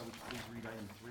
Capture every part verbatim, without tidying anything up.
would you please read item three?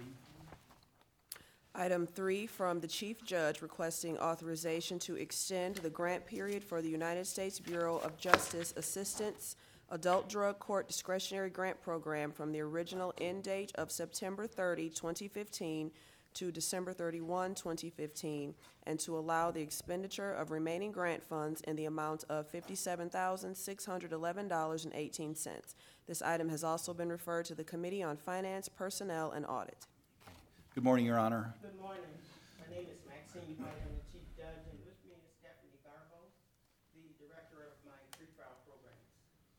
Item three, from the Chief Judge requesting authorization to extend the grant period for the United States Bureau of Justice Assistance Adult Drug Court Discretionary Grant Program from the original end date of September thirtieth, twenty fifteen to December thirty-first, twenty fifteen, and to allow the expenditure of remaining grant funds in the amount of fifty-seven thousand, six hundred eleven dollars and eighteen cents. This item has also been referred to the Committee on Finance, Personnel, and Audit. Good morning, Your Honor. Good morning. My name is Maxine White. I'm the Chief Judge, and with me is Stephanie Garbo, the Director of my pretrial programs.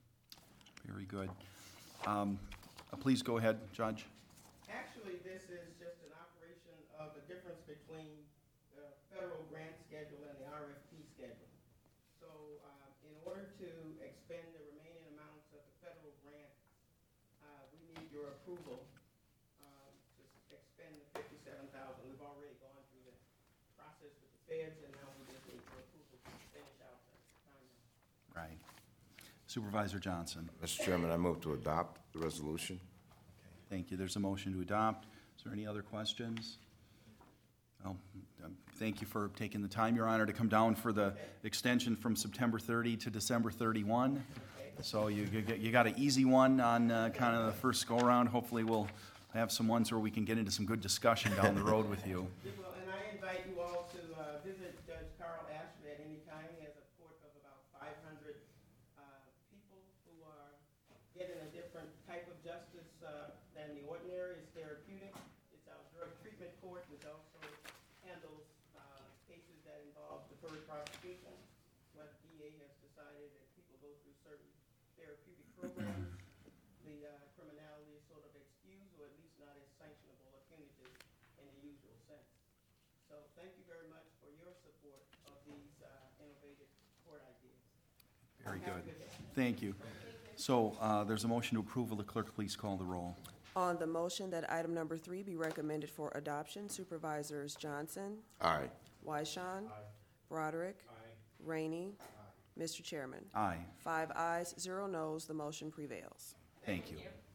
Very good. Um, uh, Please go ahead, Judge. Actually, this is just an operation of the difference between the federal grant schedule and the R F P schedule. So uh, in order to expend the remaining amounts of the federal grant, uh, we need your approval um, to expend the fifty-seven thousand dollars. We've already gone through the process with the feds, and now we just need your approval to finish out the timeline. Right. Supervisor Johnson. Mister Chairman, I move to adopt the resolution. Thank you. There's a motion to adopt. Is there any other questions? Well, um, thank you for taking the time, Your Honor, to come down for the extension from September thirtieth to December thirty-first. So you, you get- you got an easy one on uh, kind of the first go-around. Hopefully we'll have some ones where we can get into some good discussion down the road with you. Well, and I invite you all to uh, visit Judge Carl Ashley at any time. He has a court of about five hundred uh, people who are getting a different type of justice uh, than the ordinary. It's therapeutic. It's our drug treatment court, which also handles uh, cases that involve deferred prosecution. What D A has decided that people go through certain therapeutic programs, the uh, criminality is sort of excused, or at least not as sanctionable or punitive in the usual sense. So thank you very much for your support of these uh, innovative court ideas. Very Have a good. good day. Thank you. So uh, there's a motion to approve. Will the clerk please call the roll? On the motion that item number three be recommended for adoption, Supervisors Johnson, Aye. Wyshawn, Broderick, Rainey. Mister Chairman. Aye. Five ayes, zero noes, the motion prevails. Thank you.